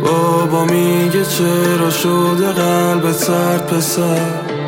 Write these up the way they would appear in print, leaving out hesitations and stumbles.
بابا میگه چرا شده قلبت سرد پسر،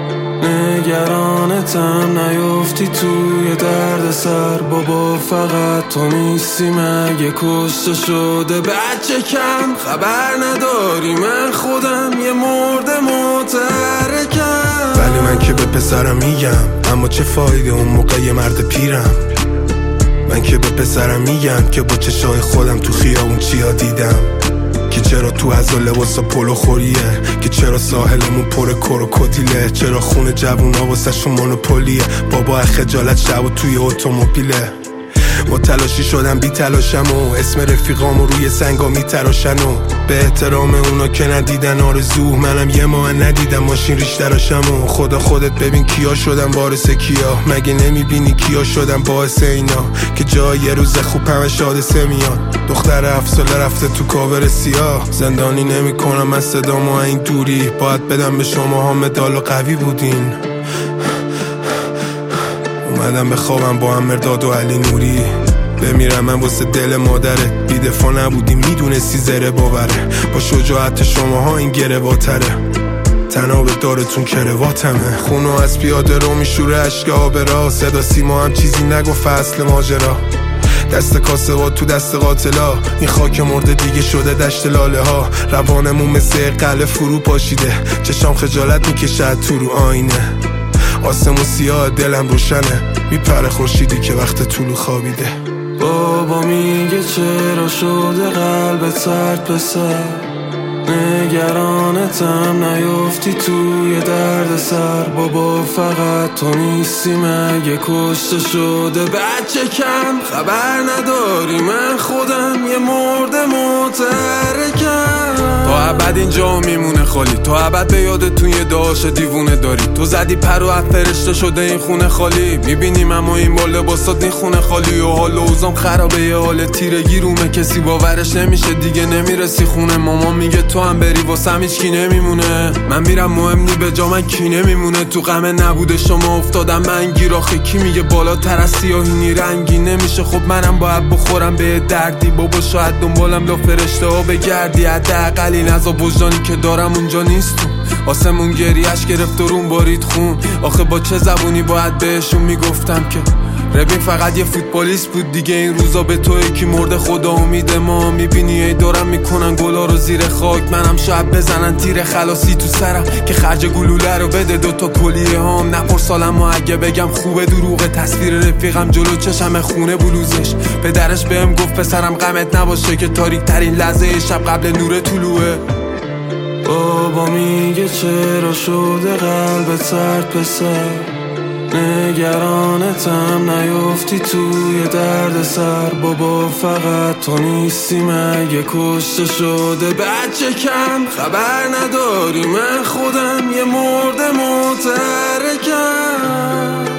نگرانتم نیفتی توی درد سر. بابا فقط تو نیستی مگه کشته شده بچه کم خبر نداری من خودم یه مرده متحرکم. ولی من که به پسرم میگم اما چه فایده اون موقع یه مرد پیرم. من که به پسرم میگم که با چشای خودم تو خیابون چیا دیدم، که چرا تو از لباسا پلو خوریه، که چرا ساحلمون پر کروکودیله، چرا خون جوونا واسه شون مونوپولیه. بابا خجالت شب و توی اتومبیله. با تلاشی شدم بی تلاشم و اسم رفیقامو روی سنگا میتراشن و به احترام اونا که ندیدن آرزو، منم یه ماه ندیدم ماشین ریش تراشم و خدا خودت ببین کیا شدم وارث کیا. مگه نمیبینی کیا شدم باعث اینا که جای یه روز خوب همش حادثه میاد. دختر 7 ساله رفته تو کاور سیاه، زندانی نمیکنم من صدامو این دوری، باید بدم به شما ها مدال و قوی بودین. اومدم به خوابم با هم مرداد و علی نوری، بمیرم من واسه دل مادرت. بی دفاع نبودی میدونستی زره باوره، با شجاعت شماها این گرواتره. تناب دارتون کرواتمه، خونو از پیاده رو میشوره اشک آبرا. صدا سیما هم چیزی نگفت اصل ماجرا، دست کاسبات تو دست قاتلا. این خاک مرده دیگه شده دشت لاله ها، روانمون مثل قلعه فرو پاشیده. چشام خجالت میکشه تو رو آینه، آسمون سیاه دلم روشنه، میپره خورشیدی که وقت طولو خوابیده. بابا میگه چرا شده قلبت سرد پسر، نگرانتم نیفتی توی درد سر. بابا فقط تو نیستی مگه کشته شده بچه کم خبر نداری من خودم یه مرده متحرکم. تا ابد اینجا میمونه خالی، تا ابد به یاد توی یه داش دیوونه داری. تو زدی پر و از فرشته شده این خونه خالی، میبینیم اما این با لباسات این خونه خالی. و حال و اوزام خرابه، یه حال تیرگی رومه، کسی باورش نمیشه دیگه نمیرسی خونه. مامان میگه تو هم بری واسم هیچ کی نمیمونه، من میرم مهم نی به جا من کی نمیمونه. تو غم نبوده شما افتادم من گیر، آخه کی میگه بالاتر از سیاهی رنگی نمیشه. خب منم باید بخورم به دردی، بابا شاید دنبالم لا فرشته ها بگردی، حداقل این عذاب وجدانی که دارم اونجا نیست. تو آسمون گریه‌اش گرفت و روم بارید خون، آخه با چه زبونی باید بهشون میگفتم که ربین فقط یه فوتبالیست بود دیگه. این روزا به تو یکی مرده خدا امید ما، میبینی ای دارم میکنن گلا رو زیر خاک. منم شاید بزنن تیر خلاصی تو سرم که خرج گلوله رو بده دوتا کلیه هام. نپرس سالم و اگه بگم خوبه دروغه، تصویر رفیقم جلو چشم خونه بلوزش. پدرش بهم گفت پسرم غمت نباشه که تاریک ترین لحظه شب قبل نور طلوعه. بابا میگه چرا شده قلبت سرد پسر، نگرانتم نیفتی توی درد سر. بابا فقط تو نیستی مگه کشته شده بچه کم خبر نداری من خودم یه مرده متحرکم.